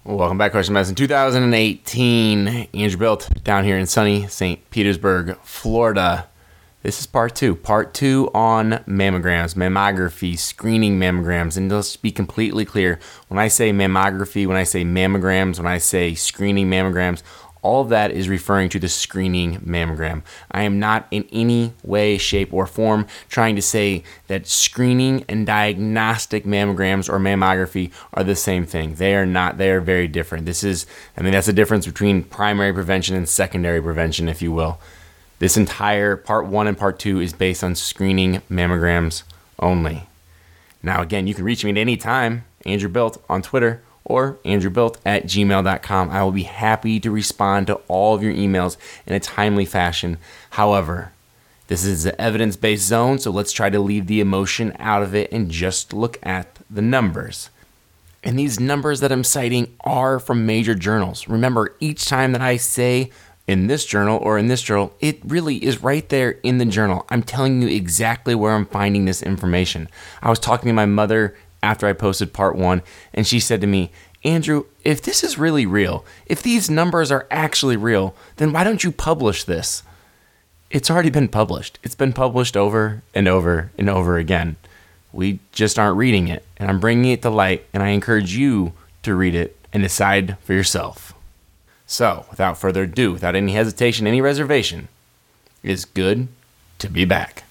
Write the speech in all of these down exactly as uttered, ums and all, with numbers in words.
Welcome back, Question Medicine two thousand eighteen. Andrew Bilt down here in sunny Saint Petersburg, Florida. This is part two. Part two on mammograms, mammography, screening mammograms. And let's be completely clear. When I say mammography, when I say mammograms, when I say screening mammograms, all of that is referring to the screening mammogram. I am not in any way, shape, or form trying to say that screening and diagnostic mammograms or mammography are the same thing. They are not. They are very different. This is, I mean, that's the difference between primary prevention and secondary prevention, if you will. This entire part one and part two is based on screening mammograms only. Now, again, you can reach me at any time, Andrew Bilt on Twitter, or andrewbilt at gmail dot com. I will be happy to respond to all of your emails in a timely fashion. However, this is an evidence-based zone, so let's try to leave the emotion out of it and just look at the numbers. And these numbers that I'm citing are from major journals. Remember, each time that I say in this journal or in this journal, it really is right there in the journal. I'm telling you exactly where I'm finding this information. I was talking to my mother after I posted part one, and she said to me, Andrew, if this is really real, if these numbers are actually real, then why don't you publish this? It's already been published. It's been published over and over and over again. We just aren't reading it, and I'm bringing it to light, and I encourage you to read it and decide for yourself. So, without further ado, without any hesitation, any reservation, it is good to be back.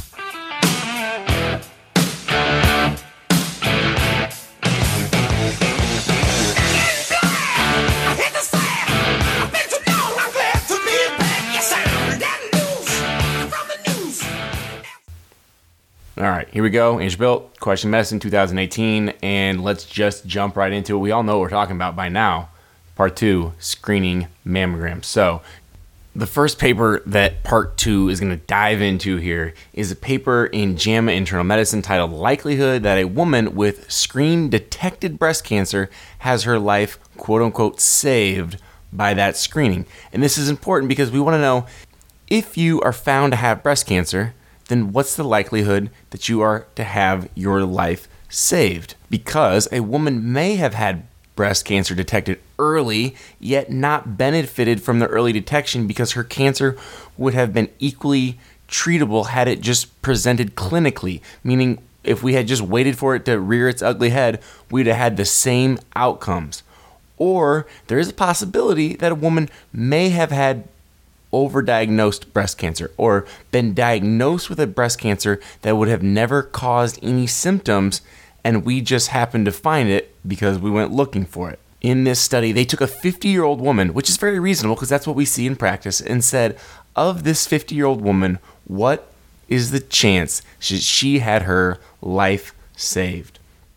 All right, here we go. Andrew Bilt, Question Medicine two thousand eighteen, and let's just jump right into it. We all know what we're talking about by now. Part two, screening mammograms. So the first paper that part two is going to dive into here is a paper in JAMA Internal Medicine titled Likelihood That a Woman with Screen-Detected Breast Cancer Has Her Life, quote-unquote, saved by that screening. And this is important because we want to know if you are found to have breast cancer, then what's the likelihood that you are to have your life saved? Because a woman may have had breast cancer detected early, yet not benefited from the early detection because her cancer would have been equally treatable had it just presented clinically, meaning if we had just waited for it to rear its ugly head, we'd have had the same outcomes. Or there is a possibility that a woman may have had overdiagnosed breast cancer or been diagnosed with a breast cancer that would have never caused any symptoms, and we just happened to find it because we went looking for it. In this study, they took a fifty-year-old woman, which is very reasonable because that's what we see in practice, and said, of this fifty-year-old woman, what is the chance she had her life saved?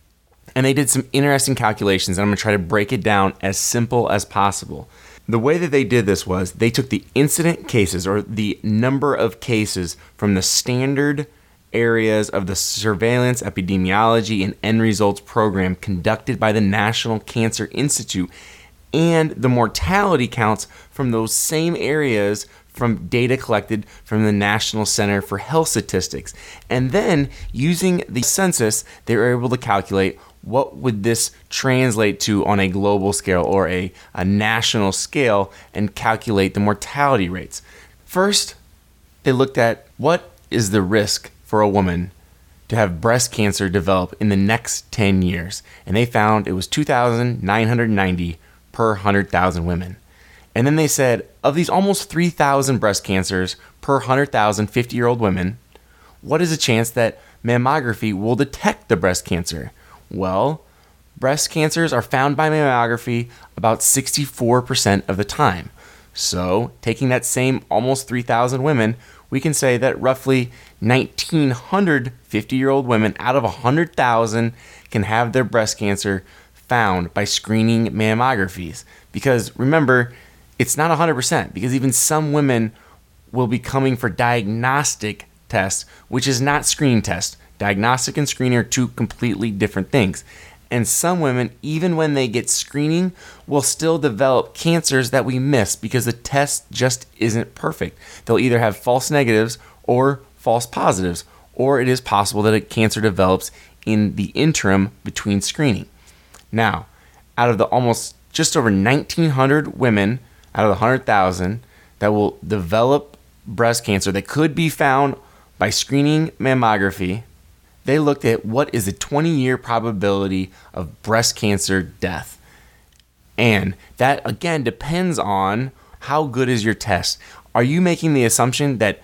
And they did some interesting calculations, and I'm going to try to break it down as simple as possible. The way that they did this was they took the incident cases or the number of cases from the standard areas of the surveillance, epidemiology, and end results program conducted by the National Cancer Institute and the mortality counts from those same areas from data collected from the National Center for Health Statistics. And then using the census, they were able to calculate what would this translate to on a global scale or a, a national scale and calculate the mortality rates. First, they looked at what is the risk for a woman to have breast cancer develop in the next ten years. And they found it was two thousand nine hundred ninety per one hundred thousand women. And then they said, of these almost three thousand breast cancers per one hundred thousand fifty-year-old women, what is the chance that mammography will detect the breast cancer? Well, breast cancers are found by mammography about sixty-four percent of the time. So, taking that same almost three thousand women, we can say that roughly nineteen hundred fifty-year-old women out of one hundred thousand can have their breast cancer found by screening mammographies. Because remember, it's not one hundred percent, because even some women will be coming for diagnostic tests, which is not screening tests. Diagnostic and screening are two completely different things. And some women, even when they get screening, will still develop cancers that we miss because the test just isn't perfect. They'll either have false negatives or false positives, or it is possible that a cancer develops in the interim between screening. Now, out of the almost just over nineteen hundred women out of the one hundred thousand that will develop breast cancer that could be found by screening mammography. They looked at what is the twenty-year probability of breast cancer death. And that, again, depends on how good is your test. Are you making the assumption that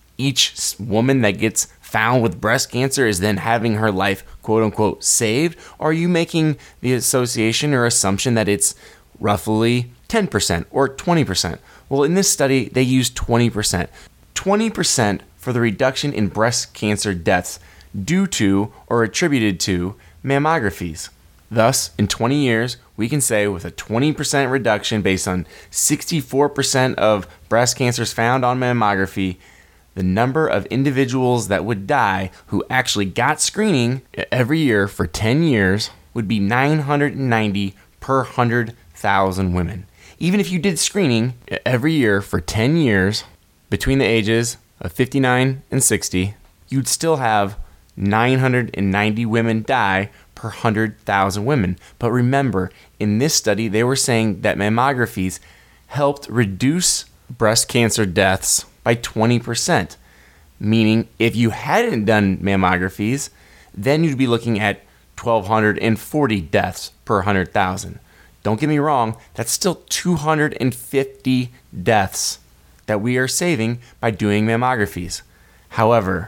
each woman that gets found with breast cancer is then having her life, quote unquote, saved? Or are you making the association or assumption that it's roughly ten percent or twenty percent? Well, in this study, they used twenty percent. twenty percent for the reduction in breast cancer deaths due to or attributed to mammographies. Thus, in twenty years, we can say with a twenty percent reduction based on sixty-four percent of breast cancers found on mammography, the number of individuals that would die who actually got screening every year for ten years would be nine hundred ninety per one hundred thousand women. Even if you did screening every year for ten years between the ages of fifty-nine and sixty, you'd still have nine hundred ninety women die per one hundred thousand women. But remember, in this study, they were saying that mammographies helped reduce breast cancer deaths by twenty percent. Meaning, if you hadn't done mammographies, then you'd be looking at one thousand two hundred forty deaths per one hundred thousand. Don't get me wrong, that's still two hundred fifty deaths that we are saving by doing mammographies. However,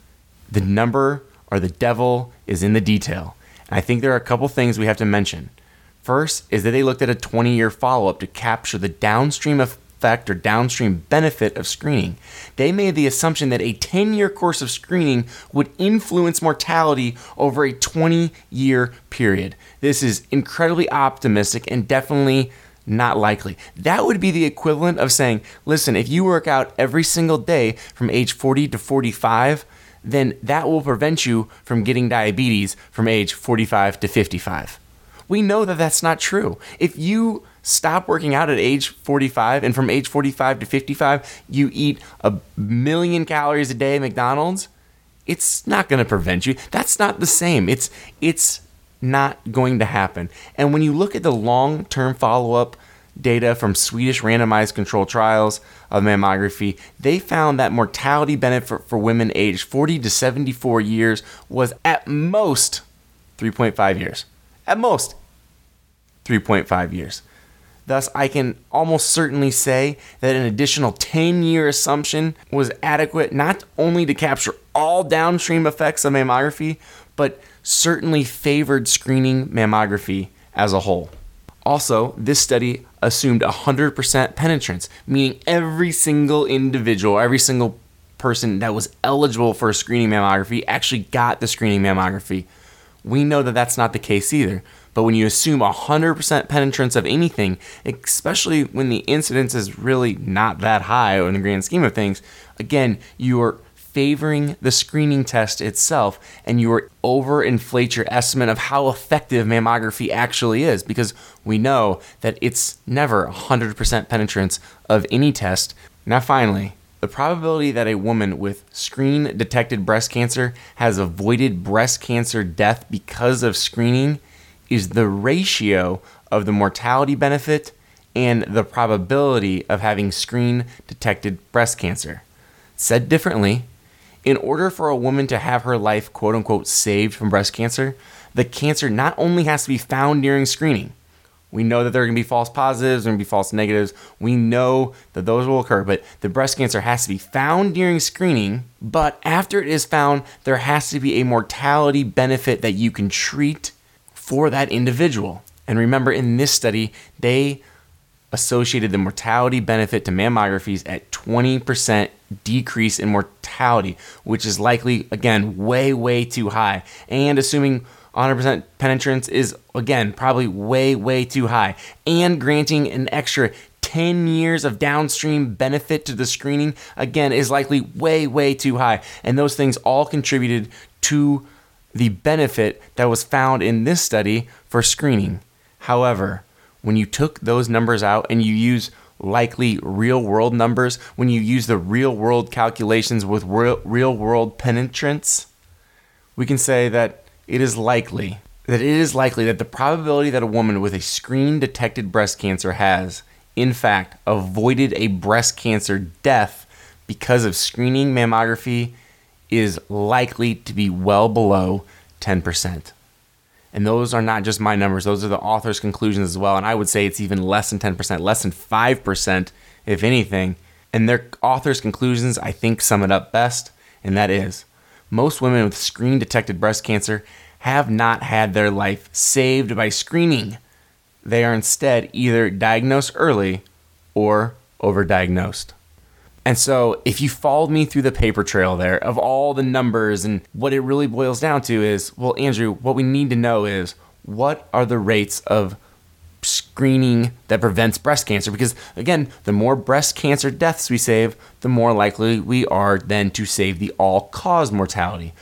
the number or the devil is in the detail. And I think there are a couple things we have to mention. First is that they looked at a twenty-year follow-up to capture the downstream effect or downstream benefit of screening. They made the assumption that a ten-year course of screening would influence mortality over a twenty-year period. This is incredibly optimistic and definitely not likely. That would be the equivalent of saying, listen, if you work out every single day from age forty to forty-five, then that will prevent you from getting diabetes from age forty-five to fifty-five. We know that that's not true. If you stop working out at age forty-five and from age forty-five to fifty-five, you eat a million calories a day at McDonald's, it's not going to prevent you. That's not the same. It's it's not going to happen. And when you look at the long-term follow-up data from Swedish randomized controlled trials of mammography, they found that mortality benefit for women aged forty to seventy-four years was at most three point five years. At most three point five years. Thus, I can almost certainly say that an additional ten-year assumption was adequate not only to capture all downstream effects of mammography, but certainly favored screening mammography as a whole. Also, this study assumed one hundred percent penetrance, meaning every single individual, every single person that was eligible for a screening mammography actually got the screening mammography. We know that that's not the case either. But when you assume one hundred percent penetrance of anything, especially when the incidence is really not that high in the grand scheme of things, again, you're favoring the screening test itself and you overinflate your estimate of how effective mammography actually is, because we know that it's never one hundred percent penetrance of any test. Now finally, the probability that a woman with screen-detected breast cancer has avoided breast cancer death because of screening is the ratio of the mortality benefit and the probability of having screen-detected breast cancer. Said differently, in order for a woman to have her life quote-unquote saved from breast cancer, the cancer not only has to be found during screening. We know that there are going to be false positives, there are going to be false negatives. We know that those will occur, but the breast cancer has to be found during screening, but after it is found, there has to be a mortality benefit that you can treat for that individual. And remember, in this study, they associated the mortality benefit to mammographies at twenty percent decrease in mortality, which is likely, again, way, way too high. And assuming one hundred percent penetrance is, again, probably way, way too high. And granting an extra ten years of downstream benefit to the screening, again, is likely way, way too high. And those things all contributed to the benefit that was found in this study for screening. However, when you took those numbers out and you use likely real-world numbers, when you use the real-world calculations with real, real-world penetrance, we can say that it is likely that it is likely that the probability that a woman with a screen-detected breast cancer has, in fact, avoided a breast cancer death because of screening mammography is likely to be well below ten percent. And those are not just my numbers, those are the author's conclusions as well. And I would say it's even less than ten percent, less than five percent, if anything. And their author's conclusions, I think, sum it up best, and that is, most women with screen-detected breast cancer have not had their life saved by screening. They are instead either diagnosed early or overdiagnosed. And so if you followed me through the paper trail there of all the numbers, and what it really boils down to is, well, Andrew, what we need to know is, what are the rates of screening that prevents breast cancer? Because again, the more breast cancer deaths we save, the more likely we are then to save the all-cause mortality.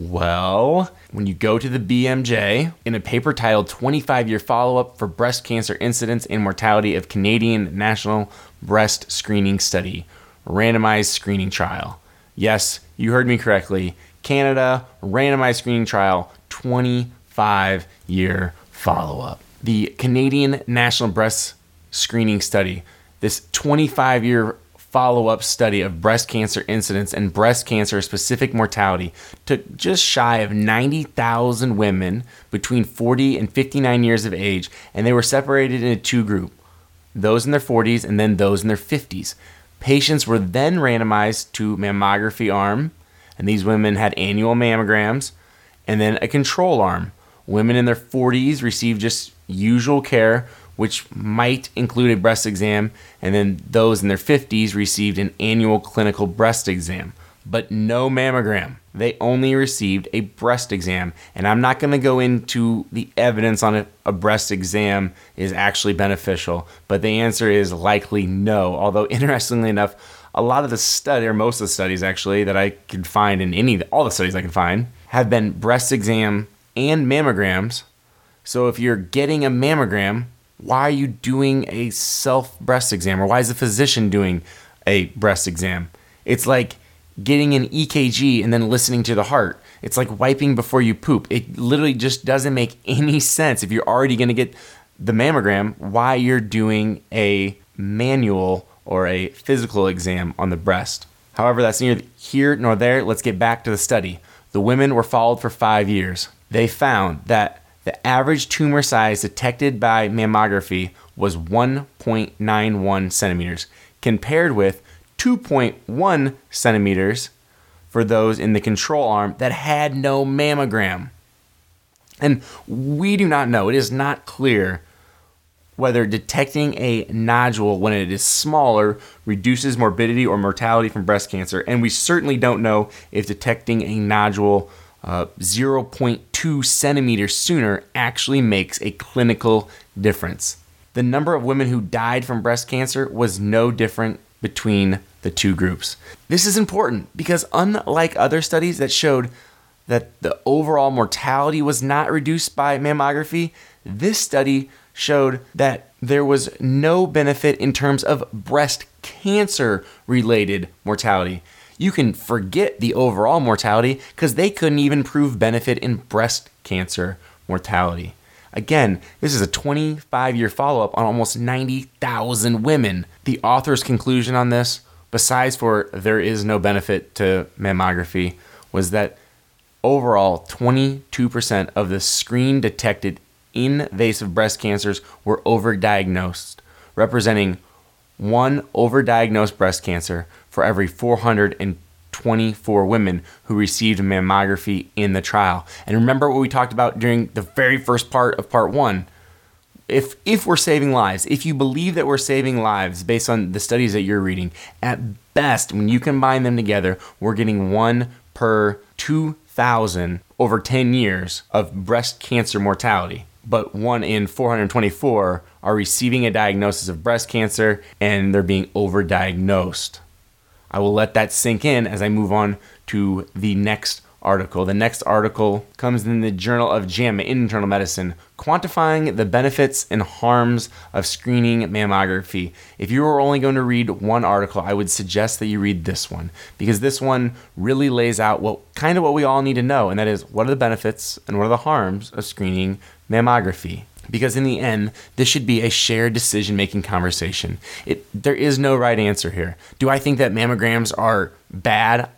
Well, when you go to the B M J, in a paper titled twenty-five year follow-up for breast cancer incidence and mortality of Canadian National Breast Screening Study, randomized screening trial. Yes, you heard me correctly. Canada, randomized screening trial, twenty-five year follow-up. The Canadian National Breast Screening Study, this twenty-five year follow-up study of breast cancer incidence and breast cancer specific mortality, took just shy of ninety thousand women between forty and fifty-nine years of age, and they were separated into two groups, those in their forties and then those in their fifties. Patients were then randomized to mammography arm, and these women had annual mammograms, and then a control arm. Women in their forties received just usual care, which might include a breast exam, and then those in their fifties received an annual clinical breast exam, but no mammogram. They only received a breast exam, and I'm not going to go into the evidence on if a breast exam is actually beneficial, but the answer is likely no. Although interestingly enough, a lot of the study, or most of the studies actually that I could find in any, all the studies I can find, have been breast exam and mammograms. So if you're getting a mammogram, why are you doing a self breast exam, or why is the physician doing a breast exam? It's like getting an E K G and then listening to the heart. It's like wiping before you poop. It literally just doesn't make any sense. If you're already going to get the mammogram, why you're doing a manual or a physical exam on the breast. However, that's neither here nor there. Let's get back to the study. The women were followed for five years. They found that the average tumor size detected by mammography was one point nine one centimeters, compared with two point one centimeters for those in the control arm that had no mammogram. And we do not know, it is not clear whether detecting a nodule when it is smaller reduces morbidity or mortality from breast cancer. And we certainly don't know if detecting a nodule uh, zero point two centimeters sooner actually makes a clinical difference. The number of women who died from breast cancer was no different between the two groups. This is important because unlike other studies that showed that the overall mortality was not reduced by mammography, this study showed that there was no benefit in terms of breast cancer related mortality. You can forget the overall mortality because they couldn't even prove benefit in breast cancer mortality. Again, this is a twenty-five year follow-up on almost ninety thousand women. The author's conclusion on this, besides for there is no benefit to mammography, was that overall twenty-two percent of the screen detected invasive breast cancers were overdiagnosed, representing one overdiagnosed breast cancer for every four hundred twenty-four women who received mammography in the trial. And remember what we talked about during the very first part of part one. If if we're saving lives, if you believe that we're saving lives based on the studies that you're reading, at best, when you combine them together, we're getting one per two thousand over ten years of breast cancer mortality. But one in four hundred twenty-four are receiving a diagnosis of breast cancer and they're being overdiagnosed. I will let that sink in as I move on to the next article. The next article comes in the Journal of JAMA Internal Medicine, quantifying the benefits and harms of screening mammography. If you were only going to read one article, I would suggest that you read this one, because this one really lays out what kind of what we all need to know, and that is, what are the benefits and what are the harms of screening mammography? Because in the end, this should be a shared decision-making conversation. It, there is no right answer here. Do I think that mammograms are bad?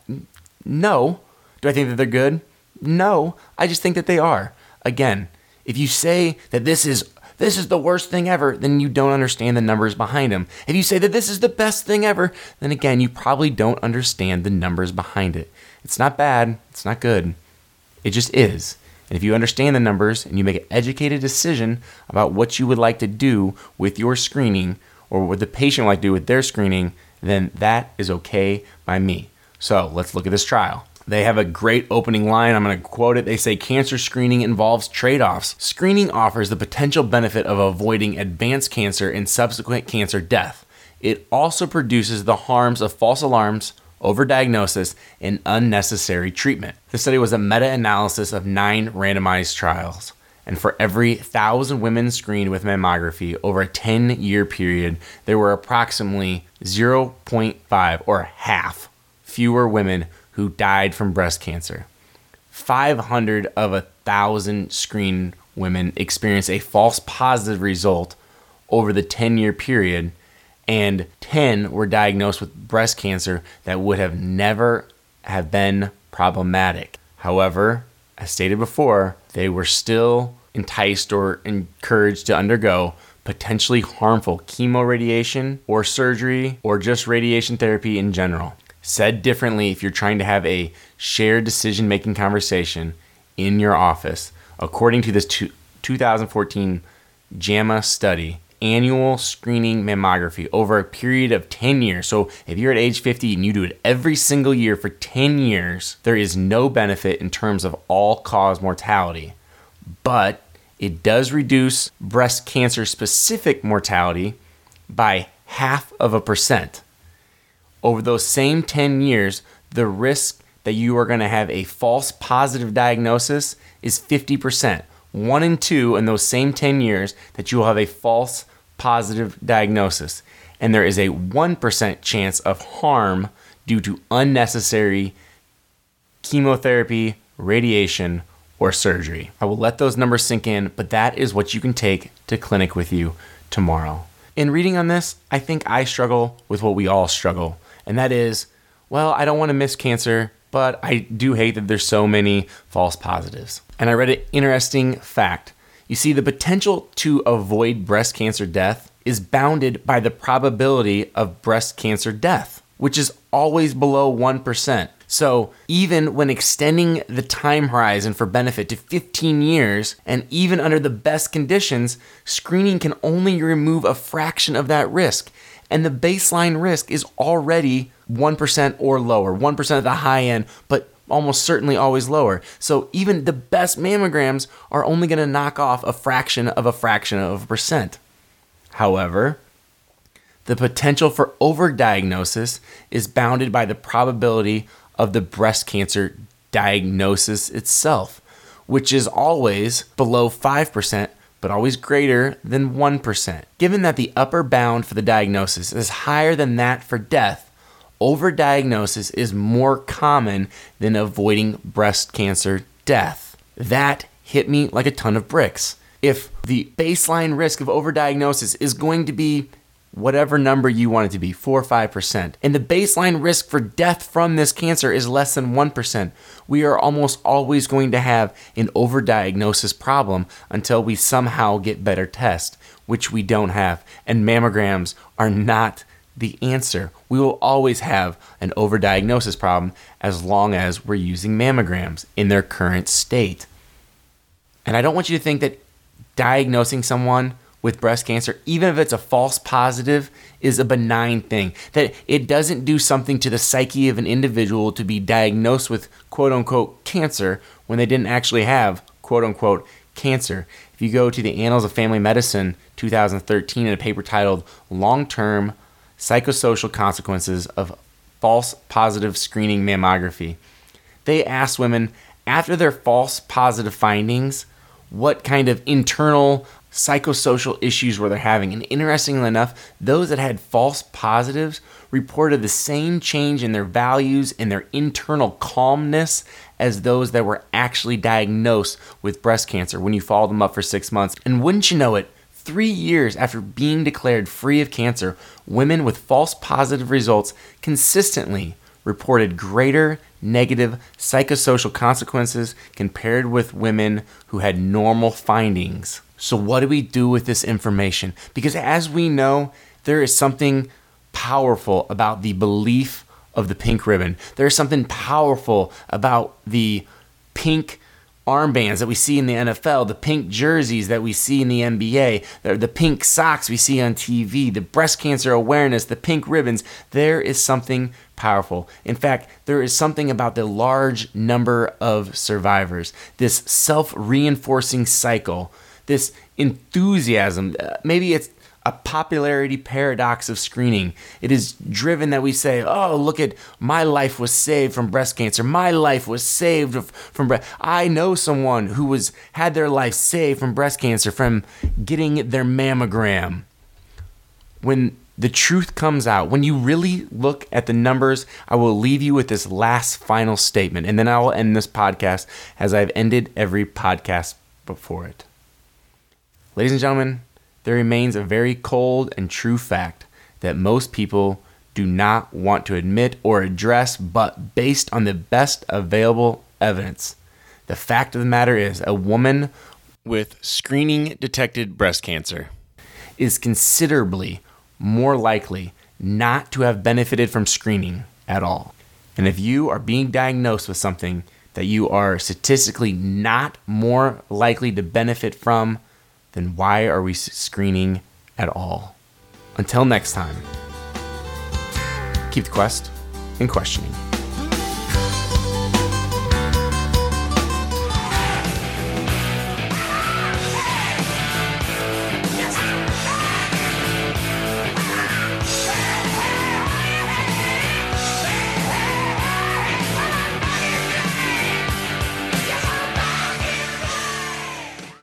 No. Do I think that they're good? No. I just think that they are. Again, if you say that this is this is the worst thing ever, then you don't understand the numbers behind them. If you say that this is the best thing ever, then again, you probably don't understand the numbers behind it. It's not bad. It's not good. It just is. And if you understand the numbers and you make an educated decision about what you would like to do with your screening or what the patient would like to do with their screening, then that is okay by me. So let's look at this trial. They have a great opening line. I'm going to quote it. They say, cancer screening involves trade-offs. Screening offers the potential benefit of avoiding advanced cancer and subsequent cancer death. It also produces the harms of false alarms, overdiagnosis, and unnecessary treatment. The study was a meta-analysis of nine randomized trials. And for every one thousand women screened with mammography over a ten-year period, there were approximately zero point five, or half, fewer women who died from breast cancer. five hundred of one thousand screened women experienced a false positive result over the ten-year period, and ten were diagnosed with breast cancer that would have never have been problematic. However, as stated before, they were still enticed or encouraged to undergo potentially harmful chemoradiation or surgery or just radiation therapy in general. Said differently, if you're trying to have a shared decision-making conversation in your office, according to this two thousand fourteen JAMA study, annual screening mammography over a period of ten years. So if you're at age fifty and you do it every single year for ten years, there is no benefit in terms of all-cause mortality. But it does reduce breast cancer specific mortality by half of a percent. Over those same ten years, the risk that you are going to have a false positive diagnosis is fifty percent. One in two in those same ten years that you will have a false positive diagnosis. And there is a one percent chance of harm due to unnecessary chemotherapy, radiation, or surgery. I will let those numbers sink in, but that is what you can take to clinic with you tomorrow. In reading on this, I think I struggle with what we all struggle, and that is, well, I don't want to miss cancer, but I do hate that there's so many false positives. And I read an interesting fact. You see, the potential to avoid breast cancer death is bounded by the probability of breast cancer death, which is always below one percent. So even when extending the time horizon for benefit to fifteen years, and even under the best conditions, screening can only remove a fraction of that risk. And the baseline risk is already one percent or lower, one percent at the high end, but almost certainly always lower. So even the best mammograms are only going to knock off a fraction of a fraction of a percent. However, the potential for overdiagnosis is bounded by the probability of the breast cancer diagnosis itself, which is always below five percent, but always greater than one percent. Given that the upper bound for the diagnosis is higher than that for death, overdiagnosis is more common than avoiding breast cancer death. That hit me like a ton of bricks. If the baseline risk of overdiagnosis is going to be whatever number you want it to be, four or five percent, and the baseline risk for death from this cancer is less than one percent, we are almost always going to have an overdiagnosis problem until we somehow get better tests, which we don't have. And mammograms are not the answer. We will always have an overdiagnosis problem as long as we're using mammograms in their current state. And I don't want you to think that diagnosing someone with breast cancer, even if it's a false positive, is a benign thing. That it doesn't do something to the psyche of an individual to be diagnosed with quote-unquote cancer when they didn't actually have quote-unquote cancer. If you go to the Annals of Family Medicine two thousand thirteen in a paper titled Long-Term Psychosocial Consequences of False Positive Screening Mammography, They asked women after their false positive findings what kind of internal psychosocial issues were they having. And interestingly enough, those that had false positives reported the same change in their values and their internal calmness as those that were actually diagnosed with breast cancer when you followed them up for six months. And wouldn't you know it, three years after being declared free of cancer, women with false positive results consistently reported greater negative psychosocial consequences compared with women who had normal findings. So what do we do with this information? Because as we know, there is something powerful about the belief of the pink ribbon. There is something powerful about the pink armbands that we see in the N F L, the pink jerseys that we see in the N B A, the pink socks we see on T V, the breast cancer awareness, the pink ribbons. There is something powerful. In fact, there is something about the large number of survivors, this self-reinforcing cycle, this enthusiasm. Maybe it's a popularity paradox of screening. It is driven that we say, oh, look at my life was saved from breast cancer. My life was saved from breast. I know someone who was had their life saved from breast cancer from getting their mammogram. When the truth comes out, when you really look at the numbers, I will leave you with this last final statement, and then I will end this podcast as I've ended every podcast before it. Ladies and gentlemen, there remains a very cold and true fact that most people do not want to admit or address, but based on the best available evidence. The fact of the matter is, a woman with screening detected breast cancer is considerably more likely not to have benefited from screening at all. And if you are being diagnosed with something that you are statistically not more likely to benefit from, then why are we screening at all? Until next time, keep the quest and questioning.